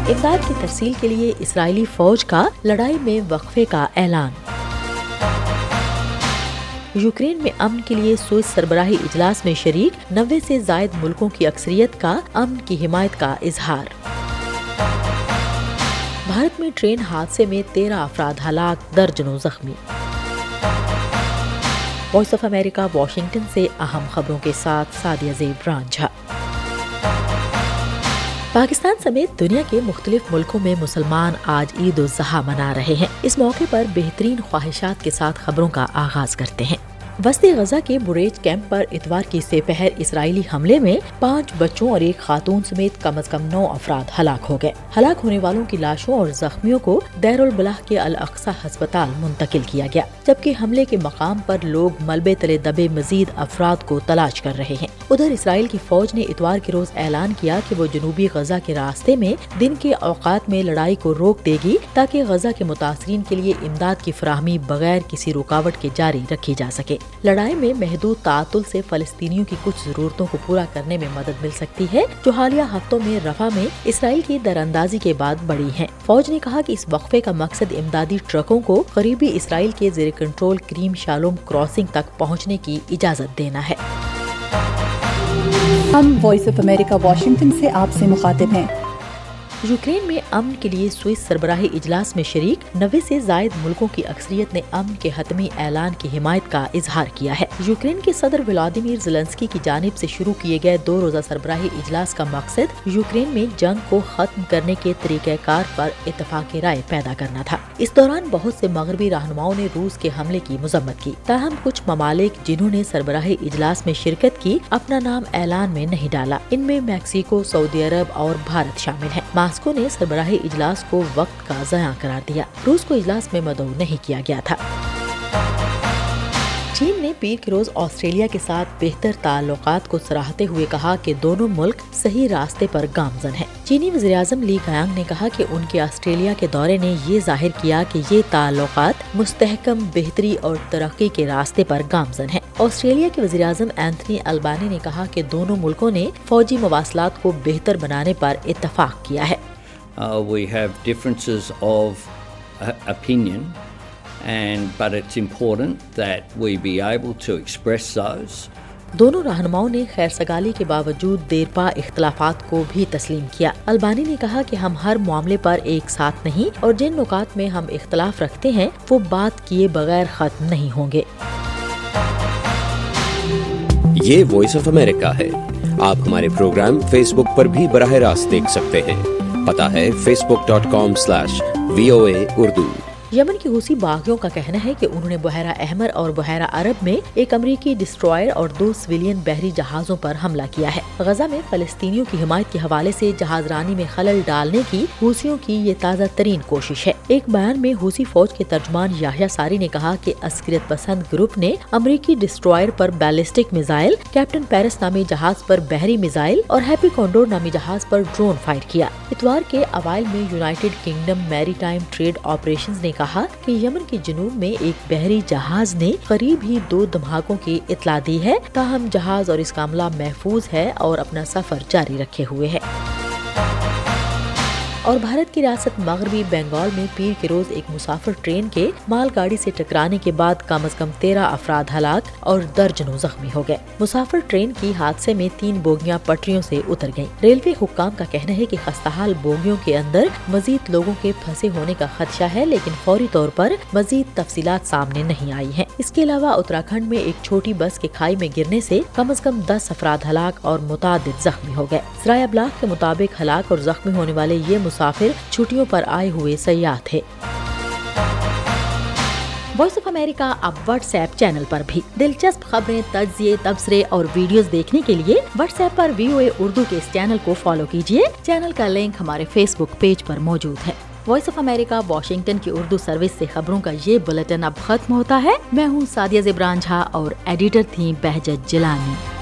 امداد کی ترسیل کے لیے اسرائیلی فوج کا لڑائی میں وقفے کا اعلان۔ یوکرین میں امن کے لیے سوئس سربراہی اجلاس میں شریک 90 سے زائد ملکوں کی اکثریت کا امن کی حمایت کا اظہار۔ بھارت میں ٹرین حادثے میں 13 افراد ہلاک، درجنوں زخمی۔ وائس آف امریکہ واشنگٹن سے اہم خبروں کے ساتھ سعدیہ زیب رانجھا۔ پاکستان سمیت دنیا کے مختلف ملکوں میں مسلمان آج عید الاضحیٰ منا رہے ہیں۔ اس موقع پر بہترین خواہشات کے ساتھ خبروں کا آغاز کرتے ہیں۔ وسطی غزہ کے بریج کیمپ پر اتوار کی سپہر اسرائیلی حملے میں 5 بچوں اور ایک خاتون سمیت کم از کم 9 افراد ہلاک ہو گئے۔ ہلاک ہونے والوں کی لاشوں اور زخمیوں کو دیر البلح کے الاقصی ہسپتال منتقل کیا گیا، جبکہ حملے کے مقام پر لوگ ملبے تلے دبے مزید افراد کو تلاش کر رہے ہیں۔ ادھر اسرائیل کی فوج نے اتوار کے روز اعلان کیا کہ وہ جنوبی غزہ کے راستے میں دن کے اوقات میں لڑائی کو روک دے گی تاکہ غزہ کے متاثرین کے لیے امداد کی فراہمی بغیر کسی رکاوٹ کے جاری رکھی جا سکے۔ لڑائی میں محدود تعطل سے فلسطینیوں کی کچھ ضرورتوں کو پورا کرنے میں مدد مل سکتی ہے، جو حالیہ ہفتوں میں رفح میں اسرائیل کی دراندازی کے بعد بڑھی ہیں۔ فوج نے کہا کہ اس وقفے کا مقصد امدادی ٹرکوں کو قریبی اسرائیل کے زیر کنٹرول کریم شالوم کراسنگ تک پہنچنے کی اجازت دینا ہے۔ ہم وائس آف امریکہ واشنگٹن سے آپ سے مخاطب ہیں۔ یوکرین میں امن کے لیے سوئس سربراہی اجلاس میں شریک 90 سے زائد ملکوں کی اکثریت نے امن کے حتمی اعلان کی حمایت کا اظہار کیا ہے۔ یوکرین کے صدر ولادیمیر زیلنسکی کی جانب سے شروع کیے گئے 2 روزہ سربراہی اجلاس کا مقصد یوکرین میں جنگ کو ختم کرنے کے طریقہ کار پر اتفاق رائے پیدا کرنا تھا۔ اس دوران بہت سے مغربی رہنماؤں نے روس کے حملے کی مذمت کی، تاہم کچھ ممالک جنہوں نے سربراہی اجلاس میں شرکت کی اپنا نام اعلان میں نہیں ڈالا۔ ان میں میکسیکو، سعودی عرب اور بھارت شامل ہیں۔ ماسکو نے سربراہی اجلاس کو وقت کا ضیاع قرار دیا۔ روس کو اجلاس میں مدعو نہیں کیا گیا تھا۔ چین نے پیر کے روز آسٹریلیا کے ساتھ بہتر تعلقات کو سراہتے ہوئے کہا کہ دونوں ملک صحیح راستے پر گامزن ہیں۔ چینی وزیر اعظم لی کیانگ نے کہا کہ ان کے آسٹریلیا کے دورے نے یہ ظاہر کیا کہ یہ تعلقات مستحکم بہتری اور ترقی کے راستے پر گامزن ہیں۔ آسٹریلیا کے وزیر اعظم اینتھنی البانی نے کہا کہ دونوں ملکوں نے فوجی مواصلات کو بہتر بنانے پر اتفاق کیا ہے۔ We have differences of opinion, but it's important that we be able to express those. دونوں رہنماؤں نے خیر سگالی کے باوجود دیرپا اختلافات کو بھی تسلیم کیا۔ البانی نے کہا کہ ہم ہر معاملے پر ایک ساتھ نہیں اور جن نکات میں ہم اختلاف رکھتے ہیں وہ بات کیے بغیر ختم نہیں ہوں گے۔ یہ وائس آف امریکہ ہے۔ آپ ہمارے پروگرام فیس بک پر بھی براہ راست دیکھ سکتے ہیں۔ پتہ ہے facebook.com/VOA Urdu۔ یمن کے حوثی باغیوں کا کہنا ہے کہ انہوں نے بحیرہ احمر اور بحیرہ عرب میں ایک امریکی ڈسٹرائر اور 2 سویلین بحری جہازوں پر حملہ کیا ہے۔ غزہ میں فلسطینیوں کی حمایت کے حوالے سے جہاز رانی میں خلل ڈالنے کی حوثیوں کی یہ تازہ ترین کوشش ہے۔ ایک بیان میں حوثی فوج کے ترجمان یحییٰ ساری نے کہا کہ عسکریت پسند گروپ نے امریکی ڈسٹرائر پر بیلسٹک میزائل، کیپٹن پیرس نامی جہاز پر بحری میزائل اور ہیپی کونڈور نامی جہاز پر ڈرون فائر کیا۔ اتوار کے اوائل میں United Kingdom maritime trade operations نے کہا کہ یمن کے جنوب میں ایک بحری جہاز نے قریب ہی 2 دھماکوں کی اطلاع دی ہے، تاہم جہاز اور اس کا عملہ محفوظ ہے اور اپنا سفر جاری رکھے ہوئے ہے۔ اور بھارت کی ریاست مغربی بنگال میں پیر کے روز ایک مسافر ٹرین کے مال گاڑی سے ٹکرانے کے بعد کم از کم 13 افراد ہلاک اور درجنوں زخمی ہو گئے۔ مسافر ٹرین کی حادثے میں 3 بوگیاں پٹریوں سے اتر گئیں۔ ریلوے حکام کا کہنا ہے کہ خستحال بوگیوں کے اندر مزید لوگوں کے پھنسے ہونے کا خدشہ ہے، لیکن فوری طور پر مزید تفصیلات سامنے نہیں آئی ہیں۔ اس کے علاوہ اتراکھنڈ میں ایک چھوٹی بس کے کھائی میں گرنے سے کم از کم 10 افراد ہلاک اور متعدد زخمی ہو گئے۔ ذرائع ابلاغ کے مطابق ہلاک اور زخمی ہونے والے یہ مسافر چھٹیوں پر آئے ہوئے سیاح تھے۔ وائس آف امریکہ اب واٹس ایپ چینل پر بھی دلچسپ خبریں، تجزیے، تبصرے اور ویڈیوز دیکھنے کے لیے واٹس ایپ پر VOA اردو کے اس چینل کو فالو کیجیے۔ چینل کا لنک ہمارے فیس بک پیج پر موجود ہے۔ وائس آف امریکہ واشنگٹن کی اردو سروس سے خبروں کا یہ بلیٹن اب ختم ہوتا ہے۔ میں ہوں سعدیہ زیب رانجھا اور ایڈیٹر تھی بہجت جیلانی۔